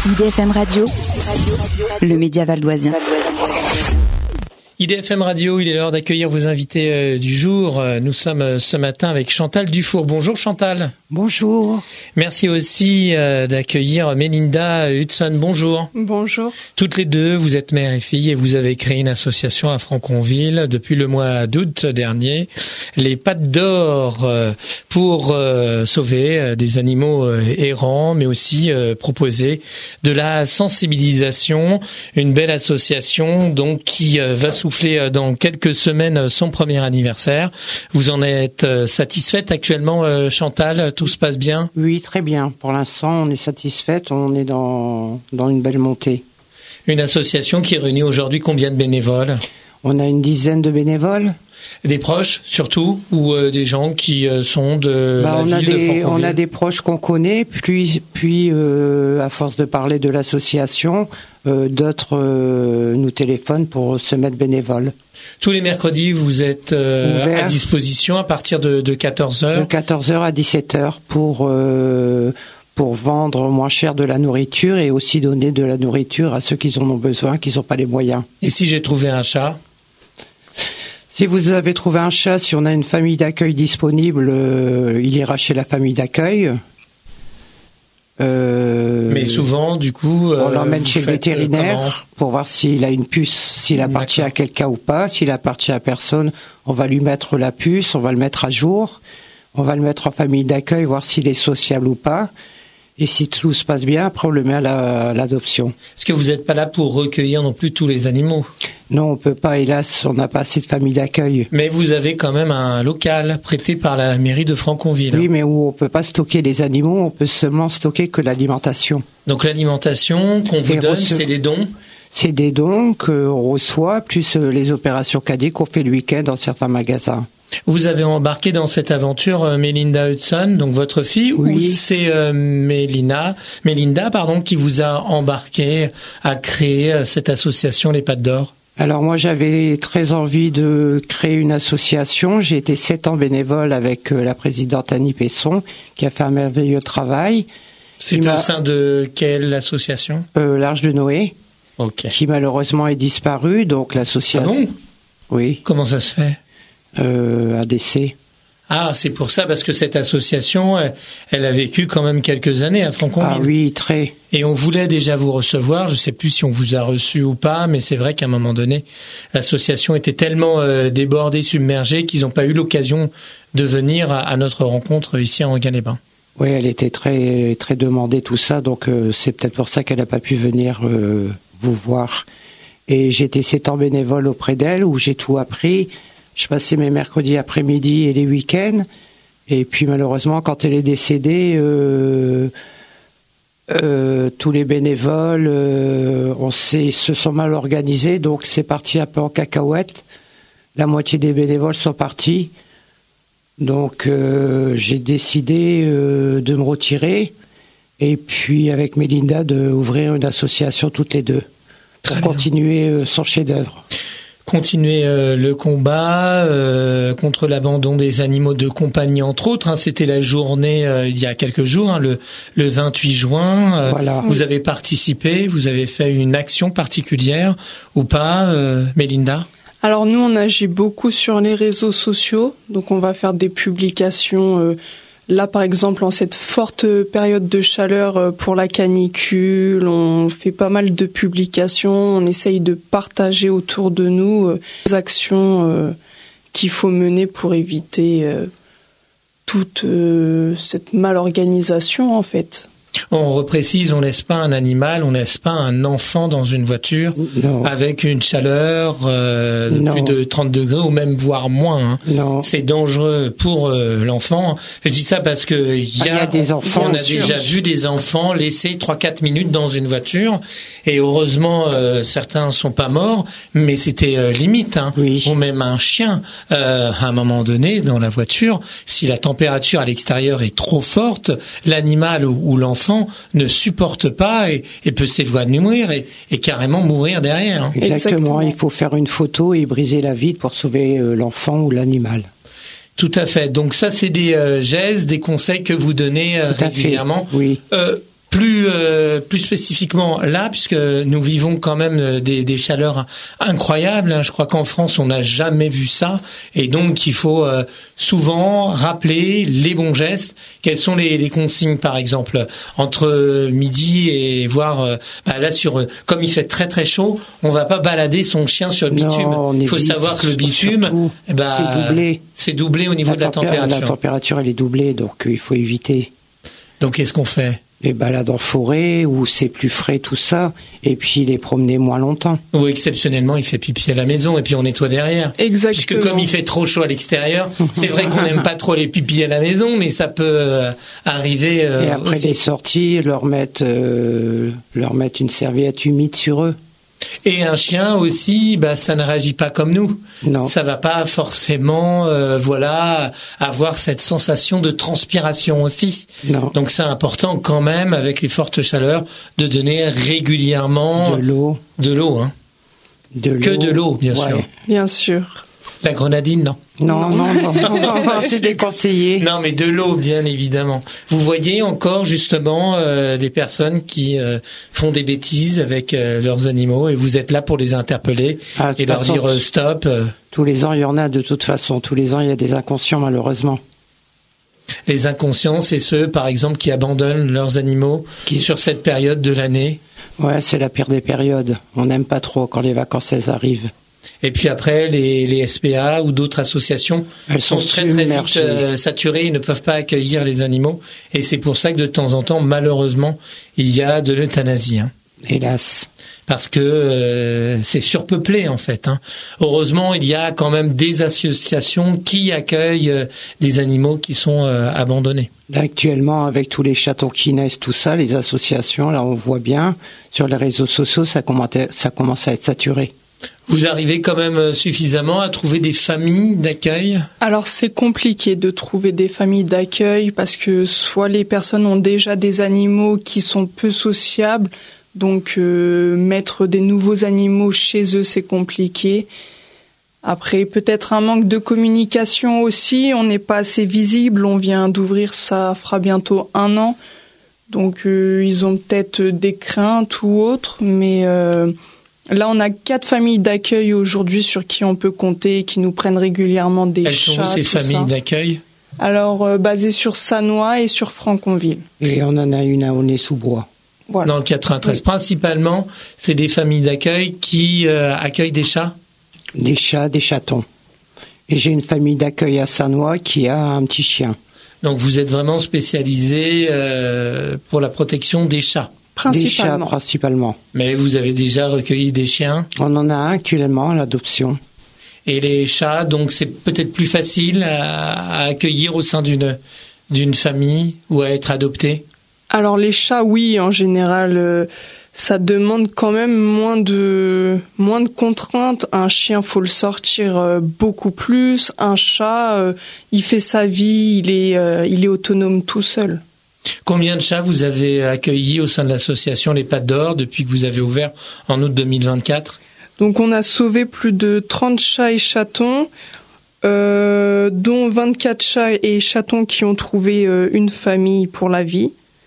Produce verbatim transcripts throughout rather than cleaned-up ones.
I D F M Radio, le média valdoisien. I D F M Radio, il est l'heure d'accueillir vos invités euh, du jour. Nous sommes euh, ce matin avec Chantal Dufour. Bonjour Chantal. Bonjour. Merci aussi euh, d'accueillir Mélinda Hudson. Bonjour. Bonjour. Toutes les deux, vous êtes mère et fille et vous avez créé une association à Franconville depuis le mois d'août dernier, les Pattes d'Or, euh, pour euh, sauver euh, des animaux euh, errants, mais aussi euh, proposer de la sensibilisation. Une belle association donc qui euh, va souffler dans quelques semaines son premier anniversaire. Vous en êtes satisfaite actuellement, euh, Chantal? Tout se passe bien? Oui, très bien. Pour l'instant, on est satisfaite. On est dans, dans une belle montée. Une association qui réunit aujourd'hui combien de bénévoles? On a une dizaine de bénévoles. Des proches surtout, ou euh, des gens qui euh, sont de bah, la on ville a de des, Franconville? On a des proches qu'on connaît, puis, puis euh, à force de parler de l'association, euh, d'autres euh, nous téléphonent pour se mettre bénévoles. Tous les mercredis, vous êtes euh, à disposition à partir de, de quatorze heures? De quatorze heures à dix-sept heures pour... Euh, pour vendre moins cher de la nourriture et aussi donner de la nourriture à ceux qui en ont besoin, qui n'ont pas les moyens. Et si j'ai trouvé un chat? Si vous avez trouvé un chat, si on a une famille d'accueil disponible, euh, il ira chez la famille d'accueil. Euh, Mais souvent, du coup... On l'emmène euh, chez le vétérinaire pour voir s'il a une puce, s'il appartient à quelqu'un ou pas. S'il appartient à personne, on va lui mettre la puce, on va le mettre à jour. On va le mettre en famille d'accueil, voir s'il est sociable ou pas. Et si tout se passe bien, après on le met à, la, à l'adoption. Est-ce que vous n'êtes pas là pour recueillir non plus tous les animaux? Non, on peut pas, hélas, on n'a pas assez de famille d'accueil. Mais vous avez quand même un local prêté par la mairie de Franconville. Oui, mais où on peut pas stocker les animaux, on peut seulement stocker que l'alimentation. Donc l'alimentation qu'on vous donne, c'est des dons? C'est des dons qu'on reçoit, plus les opérations cadettes qu'on fait le week-end dans certains magasins. Vous avez embarqué dans cette aventure euh, Mélinda Hudson, donc votre fille, oui. Ou c'est euh, Mélina, Mélinda, pardon, qui vous a embarqué à créer euh, cette association Les Pattes d'Or? Alors moi j'avais très envie de créer une association. J'ai été sept ans bénévole avec euh, la présidente Annie Pesson, qui a fait un merveilleux travail. C'est au sein de quelle association? euh, L'Arche de Noé, okay. Qui malheureusement est disparue. Donc l'association. Ah bon? Oui. Comment ça se fait? Euh, un décès. Ah, c'est pour ça, parce que cette association, elle, elle a vécu quand même quelques années à Franconville. Ah oui, très. Et on voulait déjà vous recevoir, je ne sais plus si on vous a reçu ou pas, mais c'est vrai qu'à un moment donné, l'association était tellement euh, débordée, submergée, qu'ils n'ont pas eu l'occasion de venir à, à notre rencontre ici à Enghien-les-Bains. Oui, elle était très très demandée, tout ça, donc euh, c'est peut-être pour ça qu'elle n'a pas pu venir euh, vous voir. Et j'étais sept ans bénévole auprès d'elle, où j'ai tout appris. Je passais mes mercredis après-midi et les week-ends. Et puis malheureusement, quand elle est décédée, euh, euh, tous les bénévoles euh, on s'est, se sont mal organisés. Donc c'est parti un peu en cacahuète. La moitié des bénévoles sont partis. Donc euh, j'ai décidé euh, de me retirer. Et puis avec Mélinda, d'ouvrir une association toutes les deux. Pour continuer euh, son chef-d'œuvre. Continuer euh, le combat euh, contre l'abandon des animaux de compagnie, entre autres. Hein, c'était la journée euh, il y a quelques jours, hein, le, le vingt-huit juin. Euh, voilà. Vous avez participé, vous avez fait une action particulière ou pas, euh, Mélinda? Alors nous, on agit beaucoup sur les réseaux sociaux. Donc on va faire des publications... Euh, Là, par exemple, en cette forte période de chaleur pour la canicule, on fait pas mal de publications, on essaye de partager autour de nous les actions qu'il faut mener pour éviter toute cette malorganisation, en fait. On reprécise, on laisse pas un animal, on laisse pas un enfant dans une voiture non. avec une chaleur euh, de non. plus de trente degrés ou même voire moins. Hein. Non. C'est dangereux pour euh, l'enfant. Je dis ça parce que il y, ah, y a des enfants. On a déjà vu des enfants laissés trois quatre minutes dans une voiture et heureusement euh, certains sont pas morts, mais c'était euh, limite. Hein. Oui. Ou même un chien euh, à un moment donné dans la voiture, si la température à l'extérieur est trop forte, l'animal ou, ou l'enfant ne supporte pas et, et peut s'évanouir et, et carrément mourir derrière. Exactement. Exactement, il faut faire une photo et briser la vitre pour sauver euh, l'enfant ou l'animal. Tout à fait. Donc ça, c'est des euh, gestes, des conseils que vous donnez euh, régulièrement. Oui. Euh, Plus euh, plus spécifiquement là, puisque nous vivons quand même des, des chaleurs incroyables. Hein. Je crois qu'en France, on n'a jamais vu ça, et donc il faut euh, souvent rappeler les bons gestes. Quelles sont les, les consignes, par exemple, entre midi et voire euh, bah là sur comme il fait très très chaud, on va pas balader son chien sur le bitume. Non, il faut savoir que le bitume, surtout, eh bah, c'est doublé. C'est doublé au niveau la de la température. La température, elle est doublée, donc euh, il faut éviter. Donc qu'est-ce qu'on fait? Les balades en forêt où c'est plus frais, tout ça, et puis les promener moins longtemps. Ou exceptionnellement, il fait pipi à la maison et puis on nettoie derrière. Exactement. Puisque comme il fait trop chaud à l'extérieur, c'est vrai qu'on n'aime pas trop les pipis à la maison, mais ça peut euh, arriver. Euh, et après aussi. les sorties, leur mettre, euh, leur mettre une serviette humide sur eux. Et un chien aussi, bah ça ne réagit pas comme nous. Non. Ça va pas forcément, euh, voilà, avoir cette sensation de transpiration aussi. Non. Donc c'est important quand même, avec les fortes chaleurs, de donner régulièrement De l'eau. de l'eau, hein. De l'eau. Que de l'eau, bien Ouais. sûr. Bien sûr. La grenadine, non. Non, non, non, non, non, c'est déconseillé. Non, mais de l'eau, bien évidemment. Vous voyez encore justement euh, des personnes qui euh, font des bêtises avec euh, leurs animaux, et vous êtes là pour les interpeller Ah, de toute et leur façon, dire euh, stop. euh. Tous les ans, il y en a de toute façon. Tous les ans, il y a des inconscients, malheureusement. Les inconscients, c'est ceux, par exemple, qui abandonnent leurs animaux Qui- sur cette période de l'année. Ouais, c'est la pire des périodes. On n'aime pas trop quand les vacances elles arrivent. Et puis après, les, les S P A ou d'autres associations Elles sont sont très très vite submergées. euh, saturées et ne peuvent pas accueillir les animaux. Et c'est pour ça que de temps en temps, malheureusement, il y a de l'euthanasie. Hein. Hélas. Parce que euh, c'est surpeuplé en fait. Hein. Heureusement, il y a quand même des associations qui accueillent euh, des animaux qui sont euh, abandonnés. Là, actuellement, avec tous les chatons qui naissent, tout ça, les associations, là, on voit bien, sur les réseaux sociaux, ça commence à, ça commence à être saturé. Vous arrivez quand même suffisamment à trouver des familles d'accueil? Alors c'est compliqué de trouver des familles d'accueil parce que soit les personnes ont déjà des animaux qui sont peu sociables, donc euh, mettre des nouveaux animaux chez eux c'est compliqué. Après peut-être un manque de communication aussi, on n'est pas assez visible, on vient d'ouvrir, ça fera bientôt un an, donc euh, ils ont peut-être des craintes ou autres, mais... Euh, Là, on a quatre familles d'accueil aujourd'hui sur qui on peut compter et qui nous prennent régulièrement des Elles chats. sont où ces tout familles ça. d'accueil? Alors, euh, basées sur Sannois et sur Franconville. Et on en a une à Aulnay-sous-Bois. Voilà. Dans le quatre-vingt-treize. Oui. Principalement, c'est des familles d'accueil qui euh, accueillent des chats? Des chats, des chatons. Et j'ai une famille d'accueil à Sannois qui a un petit chien. Donc vous êtes vraiment spécialisé euh, pour la protection des chats. Des chats, Principalement. principalement. Mais vous avez déjà recueilli des chiens. On en a un actuellement à l'adoption. Et les chats, donc c'est peut-être plus facile à, à accueillir au sein d'une d'une famille ou à être adopté. Alors, les chats, oui, en général, euh, ça demande quand même moins de, moins de contraintes. Un chien, faut le sortir euh, beaucoup plus. Un chat, euh, il fait sa vie, il est, euh, il est autonome tout seul. Combien de chats vous avez accueillis au sein de l'association Les Pattes d'Or depuis que vous avez ouvert en août deux mille vingt-quatre? Donc on a sauvé plus de trente chats et chatons, euh, dont vingt-quatre chats et chatons qui ont trouvé euh, une famille pour la vie.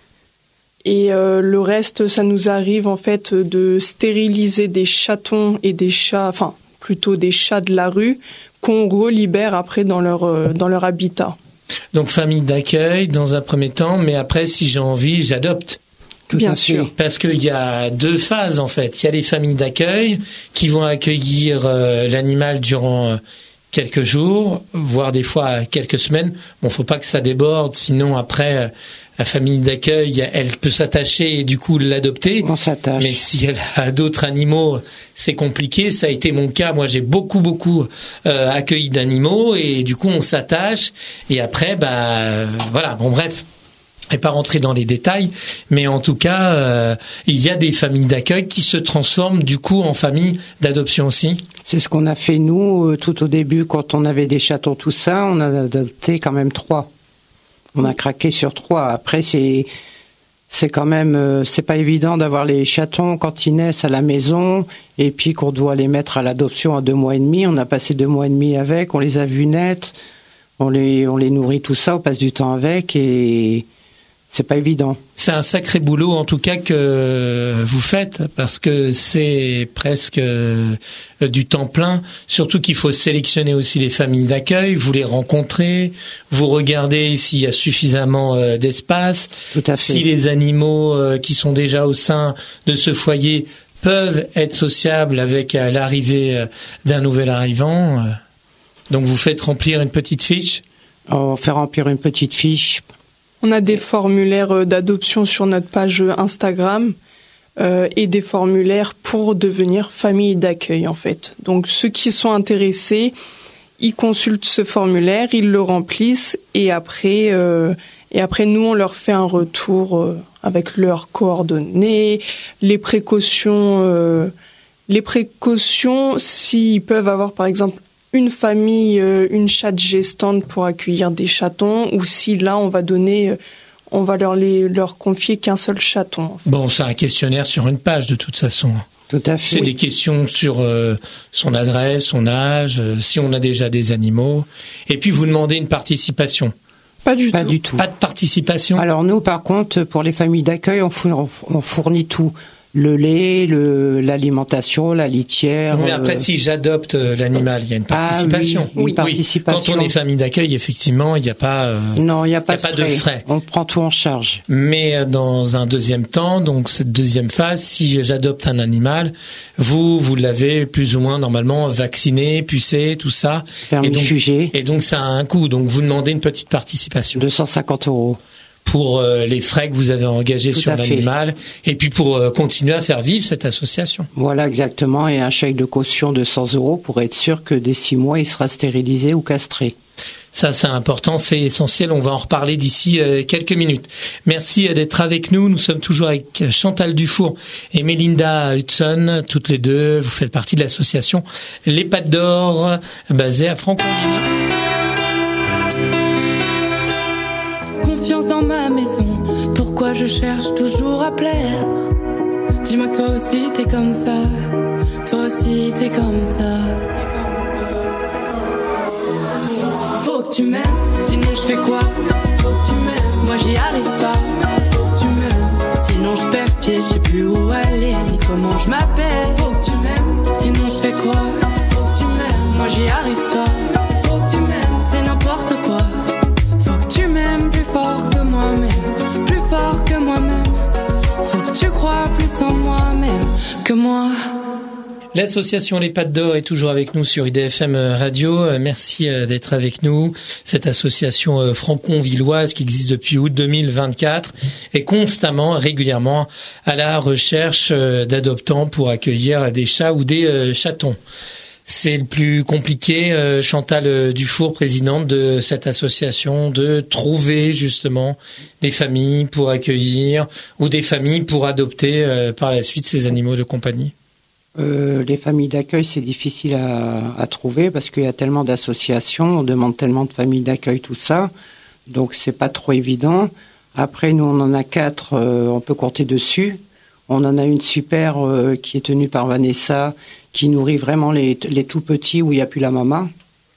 Et euh, le reste, ça nous arrive en fait de stériliser des chatons et des chats, enfin plutôt des chats de la rue, qu'on relibère après dans leur, euh, dans leur habitat. Donc famille d'accueil dans un premier temps, mais après si j'ai envie, j'adopte. Tout Bien à fait. sûr. Parce qu'il y a deux phases en fait. Il y a les familles d'accueil qui vont accueillir euh, l'animal durant euh, quelques jours, voire des fois quelques semaines. Bon, faut pas que ça déborde, sinon après euh, la famille d'accueil, elle peut s'attacher et du coup l'adopter. On s'attache. Mais si elle a d'autres animaux, c'est compliqué. Ça a été mon cas. Moi, j'ai beaucoup, beaucoup euh, accueilli d'animaux et du coup, on s'attache. Et après, bah, euh, voilà. Bon, bref. Et pas rentrer dans les détails, mais en tout cas, euh, il y a des familles d'accueil qui se transforment du coup en familles d'adoption aussi. C'est ce qu'on a fait nous euh, tout au début quand on avait des chatons, tout ça. On a adopté quand même trois. On a craqué sur trois. Après, c'est c'est quand même euh, c'est pas évident d'avoir les chatons quand ils naissent à la maison et puis qu'on doit les mettre à l'adoption à deux mois et demi. On a passé deux mois et demi avec, on les a vus naître, on les on les nourrit tout ça, on passe du temps avec et c'est pas évident. C'est un sacré boulot en tout cas que vous faites, parce que c'est presque euh, du temps plein, surtout qu'il faut sélectionner aussi les familles d'accueil, vous les rencontrez, vous regardez s'il y a suffisamment euh, d'espace, Tout à fait. si les animaux euh, qui sont déjà au sein de ce foyer peuvent être sociables avec euh, l'arrivée euh, d'un nouvel arrivant. Euh. Donc vous faites remplir une petite fiche. On fait remplir une petite fiche. On a des formulaires d'adoption sur notre page Instagram euh, et des formulaires pour devenir famille d'accueil en fait. Donc ceux qui sont intéressés, ils consultent ce formulaire, ils le remplissent et après, euh, et après nous on leur fait un retour euh, avec leurs coordonnées, les précautions, euh, les précautions s'ils peuvent avoir par exemple une famille, une chatte gestante pour accueillir des chatons, ou si là on va donner, on va leur les leur confier qu'un seul chaton. En fait. Bon, c'est un questionnaire sur une page de toute façon. Tout à fait. C'est oui. des questions sur euh, son adresse, son âge, euh, si on a déjà des animaux, et puis vous demandez une participation. Pas du Pas tout. du tout. Pas de participation. Alors nous, par contre, pour les familles d'accueil, on fournit, on fournit tout. Le lait, le, l'alimentation, la litière. Mais après, euh... si j'adopte l'animal, il y a une participation. Ah, oui, une participation. Quand on est famille d'accueil, effectivement, il n'y a pas. Euh, non, il n'y a pas, y a de, pas frais. de frais. On prend tout en charge. Mais dans un deuxième temps, donc cette deuxième phase, si j'adopte un animal, vous, vous l'avez plus ou moins normalement vacciné, pucé, tout ça. Vermifugé. Et donc, ça a un coût. Donc, vous demandez une petite participation. deux cent cinquante euros. Pour euh, les frais que vous avez engagés Tout sur l'animal, fait. et puis pour euh, continuer à faire vivre cette association. Voilà, exactement, et un chèque de caution de cent euros pour être sûr que dès six mois, il sera stérilisé ou castré. Ça, c'est important, c'est essentiel. On va en reparler d'ici euh, quelques minutes. Merci euh, d'être avec nous. Nous sommes toujours avec Chantal Dufour et Mélinda Hudson, toutes les deux. Vous faites partie de l'association Les Pattes d'Or, basée à Franconville. Dans ma maison, pourquoi je cherche toujours à plaire? Dis-moi que toi aussi t'es comme ça, toi aussi t'es comme ça. Faut que tu m'aimes, sinon je fais quoi? Faut que tu m'aimes, moi j'y arrive pas. Faut que tu m'aimes, sinon je perds pied, je sais plus où aller ni comment je m'appelle. Faut que tu m'aimes, sinon je fais quoi? Faut que tu m'aimes, moi j'y arrive pas. Faut que tu m'aimes, c'est n'importe quoi. Fort que moi-même, plus fort que moi-même. Faut que tu crois plus en moi-même que moi. L'association Les Pattes d'Or est toujours avec nous sur I D F M Radio. Merci d'être avec nous. Cette association franconvilloise qui existe depuis août deux mille vingt-quatre est constamment, régulièrement à la recherche d'adoptants pour accueillir des chats ou des chatons. C'est le plus compliqué, euh, Chantal Dufour, présidente de cette association, de trouver justement des familles pour accueillir ou des familles pour adopter euh, par la suite ces animaux de compagnie. Euh, les familles d'accueil, c'est difficile à, à trouver parce qu'il y a tellement d'associations, on demande tellement de familles d'accueil, tout ça, donc c'est pas trop évident. Après, nous, on en a quatre, euh, on peut compter dessus. On en a une super euh, qui est tenue par Vanessa, qui nourrit vraiment les, les tout petits où il n'y a plus la maman.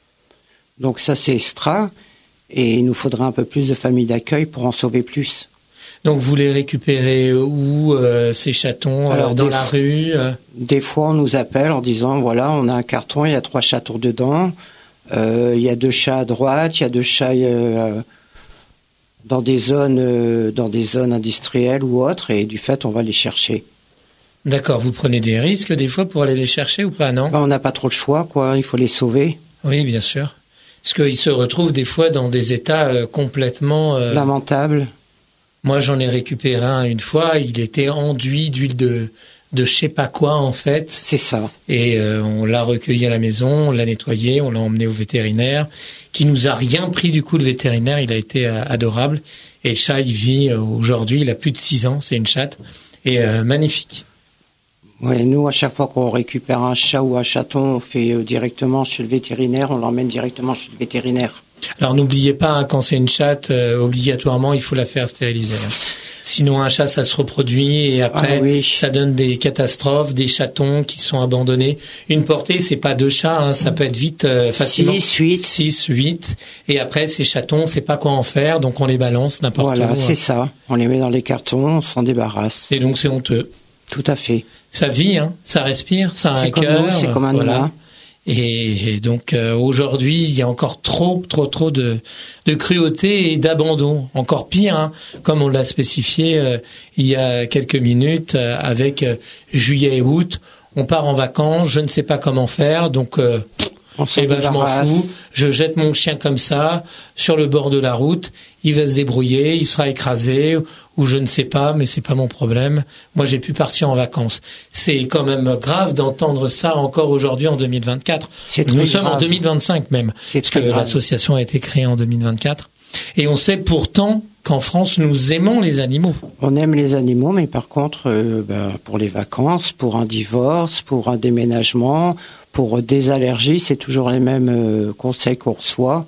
Donc ça, c'est extra. Et il nous faudra un peu plus de familles d'accueil pour en sauver plus. Donc vous les récupérez où, euh, ces chatons? Alors, dans la rue euh... Des fois, on nous appelle en disant, voilà, on a un carton, il y a trois chatons dedans. Euh, il y a deux chats à droite, il y a deux chats... Euh, dans des zones euh, dans des zones industrielles ou autres, et du fait, on va les chercher. D'accord, vous prenez des risques des fois pour aller les chercher ou pas, non? Ben, on n'a pas trop le choix, quoi, il faut les sauver. Oui, bien sûr. Parce qu'ils se retrouvent des fois dans des états euh, complètement... Euh... lamentables. Moi, j'en ai récupéré un une fois, il était enduit d'huile de... de je sais pas quoi, en fait. C'est ça. Et euh, on l'a recueilli à la maison, on l'a nettoyé, on l'a emmené au vétérinaire, qui nous a rien pris du coup, le vétérinaire, il a été euh, adorable. Et le chat, il vit euh, aujourd'hui, il a plus de six ans, c'est une chatte, et euh, magnifique. Ouais, nous, à chaque fois qu'on récupère un chat ou un chaton, on fait euh, directement chez le vétérinaire, on l'emmène directement chez le vétérinaire. Alors n'oubliez pas, hein, quand c'est une chatte, euh, obligatoirement, il faut la faire stériliser. Hein. Sinon, un chat, ça se reproduit et après, ah, oui. ça donne des catastrophes, des chatons qui sont abandonnés. Une portée, c'est pas deux chats, hein, ça peut être vite, euh, facilement. Six, huit. Six, huit. Et après, ces chatons, on sait pas quoi en faire, donc on les balance n'importe voilà, où. Voilà, c'est ça. On les met dans les cartons, on s'en débarrasse. Et donc, c'est honteux. Tout à fait. Ça vit, hein, ça respire, ça a c'est un comme cœur. Nous, c'est comme un voilà. humain. Et, et donc euh, aujourd'hui, il y a encore trop, trop, trop de, de cruauté et d'abandon. Encore pire, hein, comme on l'a spécifié euh, il y a quelques minutes, euh, avec euh, juillet et août, on part en vacances, je ne sais pas comment faire, donc euh, eh ben, je m'en fous, je jette mon chien comme ça sur le bord de la route, il va se débrouiller, il sera écrasé ou je ne sais pas, mais c'est pas mon problème. Moi, j'ai pu partir en vacances. C'est quand même grave d'entendre ça encore aujourd'hui en deux mille vingt-quatre. C'est Nous sommes grave. en deux mille vingt-cinq même, c'est parce que grave. l'association a été créée en deux mille vingt-quatre. Et on sait pourtant qu'en France, nous aimons les animaux. On aime les animaux, mais par contre, euh, ben, pour les vacances, pour un divorce, pour un déménagement, pour des allergies, c'est toujours les mêmes euh, conseils qu'on reçoit.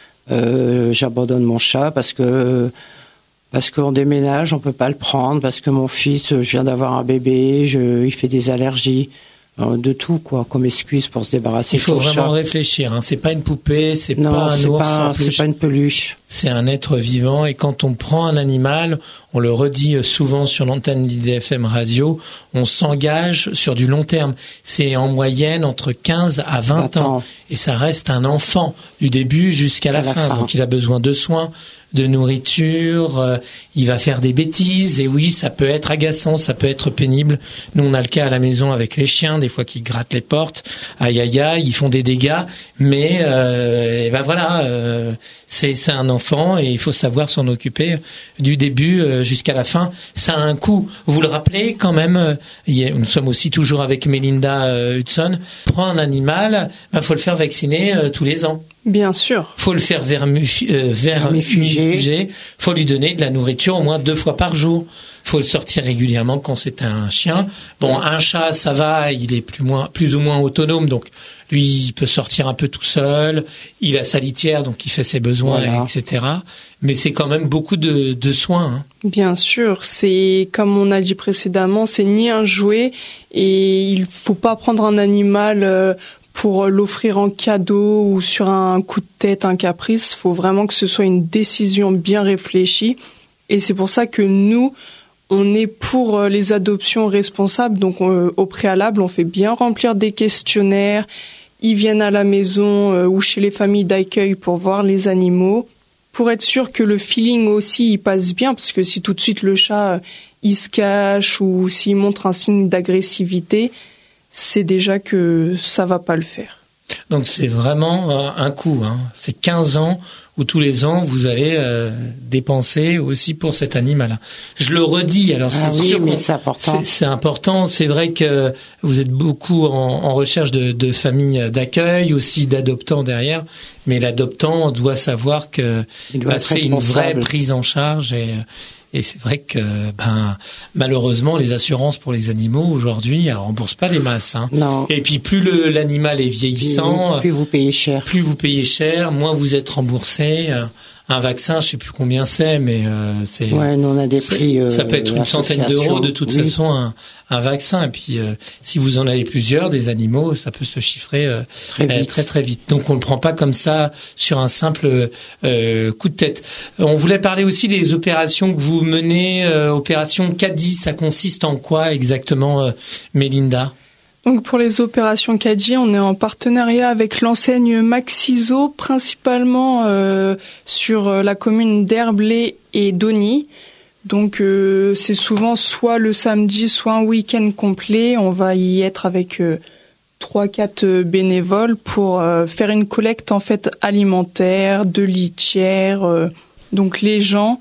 Euh, j'abandonne mon chat parce que parce qu'on déménage, on peut pas le prendre, parce que mon fils, je viens d'avoir un bébé, je, il fait des allergies. De tout, quoi, comme excuse pour se débarrasser de Il faut son vraiment chat. réfléchir, hein. C'est pas une poupée, c'est Non, pas un c'est ours pas, en c'est peluche. pas une peluche. C'est un être vivant et quand on prend un animal, on le redit souvent sur l'antenne d'I D F M Radio, on s'engage sur du long terme. C'est en moyenne entre quinze à vingt ans et ça reste un enfant du début jusqu'à la, la fin. fin. Donc il a besoin de soins, de nourriture, euh, il va faire des bêtises et oui, ça peut être agaçant, ça peut être pénible. Nous on a le cas à la maison avec les chiens, des fois qui grattent les portes, aïe aïe aïe, ils font des dégâts, mais euh, et ben voilà, euh, c'est c'est un enfant et il faut savoir s'en occuper du début euh, jusqu'à la fin. Ça a un coût. Vous le rappelez quand même, euh, y a, nous sommes aussi toujours avec Melinda euh, Hudson. Prendre un animal, ben faut le faire vacciner euh, tous les ans. Bien sûr. Faut le faire vermu- euh, vermifuger. Faut lui donner de la nourriture au moins deux fois par jour. Faut le sortir régulièrement quand c'est un chien. Bon, un chat, ça va, il est plus moins, plus ou moins autonome, donc lui, il peut sortir un peu tout seul. Il a sa litière, donc il fait ses besoins, voilà. et cetera. Mais c'est quand même beaucoup de, de soins. Hein. Bien sûr, c'est comme on a dit précédemment, c'est ni un jouet et il faut pas prendre un animal euh, pour l'offrir en cadeau ou sur un coup de tête, un caprice. Il faut vraiment que ce soit une décision bien réfléchie. Et c'est pour ça que nous, on est pour les adoptions responsables. Donc euh, au préalable, on fait bien remplir des questionnaires. Ils viennent à la maison euh, ou chez les familles d'accueil pour voir les animaux, pour être sûr que le feeling aussi il passe bien. Parce que si tout de suite le chat euh, il se cache ou s'il montre un signe d'agressivité, c'est déjà que ça va pas le faire. Donc c'est vraiment euh, un coût. Hein. C'est quinze ans où tous les ans vous allez euh, dépenser aussi pour cet animal. Je le redis. Alors ah c'est oui, sûr mais qu'on, c'est important. C'est, c'est important. C'est vrai que vous êtes beaucoup en, en recherche de, de familles d'accueil, aussi d'adoptants derrière. Mais l'adoptant doit savoir que bah, c'est une vraie prise en charge et Et c'est vrai que, ben, malheureusement, les assurances pour les animaux aujourd'hui, elles remboursent pas les masses. Hein. Non. Et puis plus le, l'animal est vieillissant, plus, plus vous payez cher, plus vous payez cher, moins vous êtes remboursé. Un vaccin, je sais plus combien c'est, mais euh, c'est. Ouais, nous on a des prix. Euh, ça peut être une centaine d'euros de toute oui. façon un, un vaccin. Et puis euh, si vous en avez plusieurs, des animaux, ça peut se chiffrer euh, très, vite. Euh, très très vite. Donc on le prend pas comme ça sur un simple euh, coup de tête. On voulait parler aussi des opérations que vous menez. Euh, opération Caddy, ça consiste en quoi exactement, euh, Mélinda ? Donc pour les opérations Caddy, on est en partenariat avec l'enseigne Maxiso, principalement euh, sur la commune d'Herblay et d'Osny. Donc euh, c'est souvent soit le samedi, soit un week-end complet. On va y être avec euh, trois, quatre bénévoles pour euh, faire une collecte en fait alimentaire, de litière. Euh, donc les gens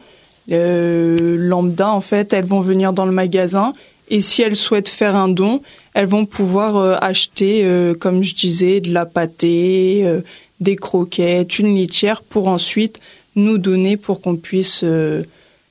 euh, lambda en fait, elles vont venir dans le magasin. Et si elles souhaitent faire un don, elles vont pouvoir euh, acheter, euh, comme je disais, de la pâtée, euh, des croquettes, une litière, pour ensuite nous donner pour qu'on puisse euh,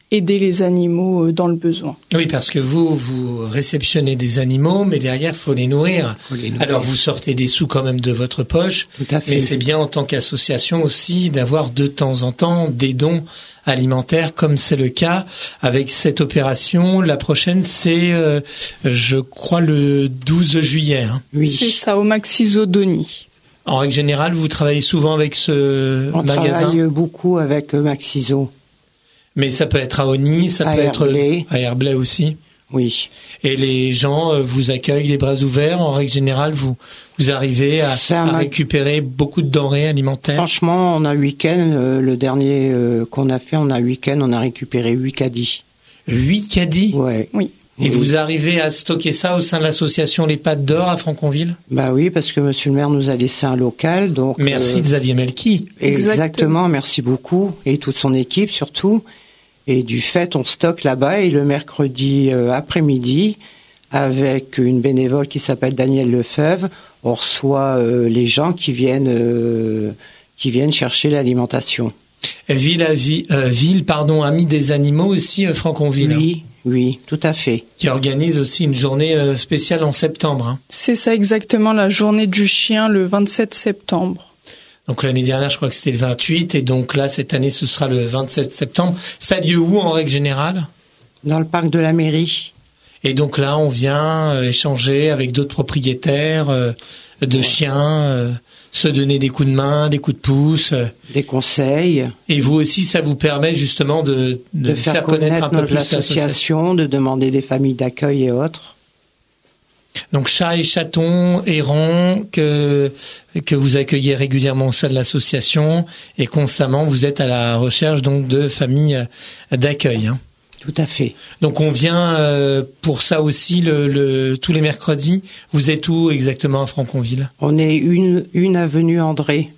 aider les animaux dans le besoin. Oui, parce que vous, vous réceptionnez des animaux, mais derrière, faut les nourrir. Faut les nourrir. Alors, vous sortez des sous quand même de votre poche. Tout à fait. Mais c'est bien en tant qu'association aussi d'avoir de temps en temps des dons alimentaires, comme c'est le cas avec cette opération. La prochaine, c'est, euh, je crois, le douze juillet. Hein. Oui. C'est ça, au Maxisodoni. En règle générale, vous travaillez souvent avec ce On magasin? travaille beaucoup avec euh, Maxiso. Mais ça peut être à Oni, ça À peut être Herblay. à Herblay aussi. Oui. Et les gens euh, vous accueillent les bras ouverts. En règle générale, vous vous arrivez à, C'est un à mag- récupérer beaucoup de denrées alimentaires. Franchement, on a week-end, euh, le dernier euh, qu'on a fait, on a week-end, on a récupéré huit caddies. Huit caddies. Ouais. Oui. Et Oui. vous arrivez à stocker ça au sein de l'association Les Pattes d'Or à Franconville? Bah oui, parce que Monsieur le maire nous a laissé un local, donc. Merci euh, Xavier Melki. Exactement. Exactement. Merci beaucoup et toute son équipe surtout. Et du fait, on stocke là-bas et le mercredi euh, après-midi, avec une bénévole qui s'appelle Danielle Lefebvre, on reçoit euh, les gens qui viennent euh, qui viennent chercher l'alimentation. Ville à vi- euh, ville, pardon, Amis des animaux aussi, euh, Franconville, hein, Oui, oui, tout à fait. qui organise aussi une journée euh, spéciale en septembre. Hein. C'est ça exactement, la journée du chien, le vingt-sept septembre. Donc l'année dernière, je crois que c'était le vingt-huit, et donc là, cette année, ce sera le vingt-sept septembre. Ça a lieu où en règle générale? Dans le parc de la mairie. Et donc là, on vient euh, échanger avec d'autres propriétaires euh, de Ouais. chiens, euh, se donner des coups de main, des coups de pouce. euh. Des conseils, Et vous aussi, ça vous permet justement de, de, de faire, connaître, un peu notre plus l'association. association, de demander des familles d'accueil et autres. Donc chats et chatons errants que que vous accueillez régulièrement au sein de l'association, et constamment vous êtes à la recherche donc de familles d'accueil. Hein. Tout à fait. Donc on vient euh, pour ça aussi le, le tous les mercredis. Vous êtes où exactement à Franconville? On est une, une avenue André.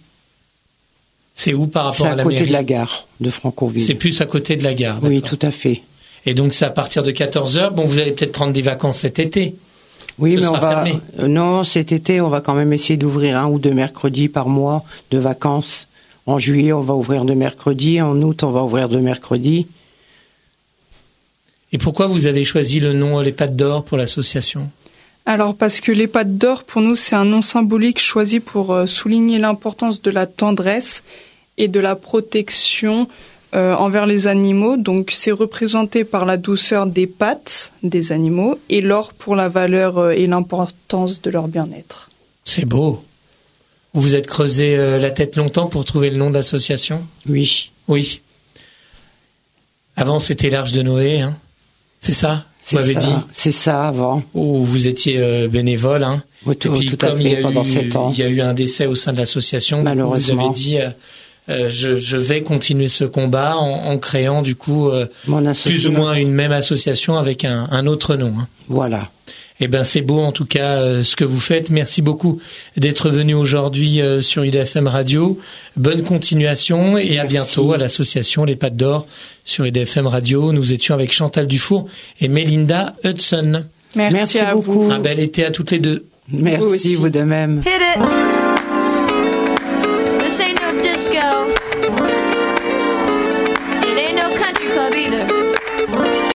C'est où par C'est rapport à à la côté mairie? de la gare de Franconville. C'est plus à côté de la gare. Oui, d'accord. tout à fait. Et donc c'est à partir de quatorze heures. Bon, vous allez peut-être prendre des vacances cet été. Oui, Ce mais on sera va. fermé. euh, non, cet été, on va quand même essayer d'ouvrir un ou deux mercredis par mois de vacances. En juillet, on va ouvrir deux mercredis. En août, on va ouvrir deux mercredis. Et pourquoi vous avez choisi le nom Les Pattes d'Or pour l'association? Alors parce que les pattes d'or, pour nous, c'est un nom symbolique choisi pour euh, souligner l'importance de la tendresse et de la protection euh, envers les animaux. Donc c'est représenté par la douceur des pattes des animaux et l'or pour la valeur euh, et l'importance de leur bien-être. C'est beau. Vous vous êtes creusé euh, la tête longtemps pour trouver le nom d'association? Oui, Oui. Avant, c'était l'Arche de Noé, hein. C'est ça? c'est Vous m'avez ça. dit? C'est ça avant. Où vous étiez euh, bénévole, hein. Oui, Et tout, puis, tout à comme il y, fait, a pendant eu, sept ans. il y a eu un décès au sein de l'association, vous Malheureusement. avez dit, euh, euh, je, je vais continuer ce combat en, en créant, du coup, euh, Mon plus association. ou moins une même association avec un, un autre nom, hein. Voilà. Eh ben c'est beau en tout cas euh, ce que vous faites. Merci beaucoup d'être venu aujourd'hui euh, sur I D F M Radio. Bonne continuation et à Merci. bientôt à l'association Les Pattes d'Or sur I D F M Radio. Nous étions avec Chantal Dufour et Melinda Hudson. Merci, Merci à beaucoup. vous. Un bel été à toutes les deux. Merci, aussi. vous de même. Hit it. This ain't no disco. It ain't no country club either.